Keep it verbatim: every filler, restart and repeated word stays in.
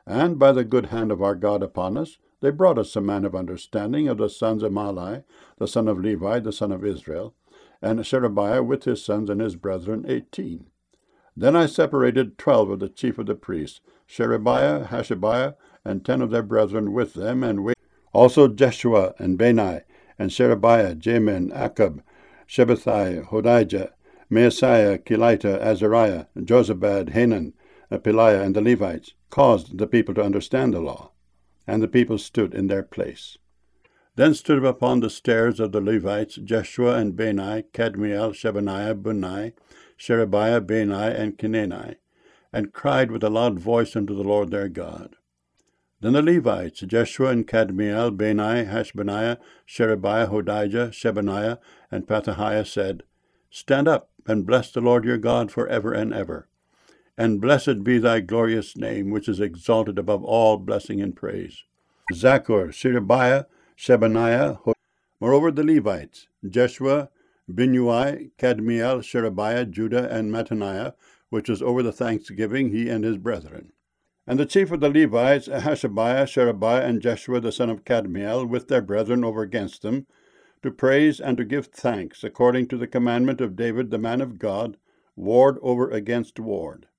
And by the good hand of our God upon us, they brought us a man of understanding of the sons of Mahli, the son of Levi, the son of Israel, and Sherebiah with his sons and his brethren, eighteen. Then I separated twelve of the chief of the priests, Sherebiah, Hashabiah, and ten of their brethren with them, and waited. Also Jeshua, and Bani, and Sherebiah, Jamin, Akab, Shebbethai, Hodijah, Maaseiah, Kelita, Azariah, Jozabad, Hanan, Peliah, and the Levites, caused the people to understand the law. And the people stood in their place. Then stood up upon the stairs of the Levites Jeshua and Bani, Kadmiel, Shebaniah, Bunai, Sherebiah, Bani, and Kenani, and cried with a loud voice unto the Lord their God. Then the Levites, Jeshua and Kadmiel, Bani, Hashbaniah, Sherebiah, Hodijah, Shebaniah, and Pethahiah said, Stand up, and bless the Lord your God for ever and ever. And blessed be thy glorious name, which is exalted above all blessing and praise. Zachor, Sherebiah, Shebaniah. Moreover the Levites, Jeshua, Binnui, Kadmiel, Sherebiah, Judah, and Mattaniah, which was over the thanksgiving, he and his brethren. And the chief of the Levites, Hashabiah, Sherebiah, and Jeshua the son of Kadmiel, with their brethren over against them, to praise and to give thanks, according to the commandment of David the man of God, ward over against ward.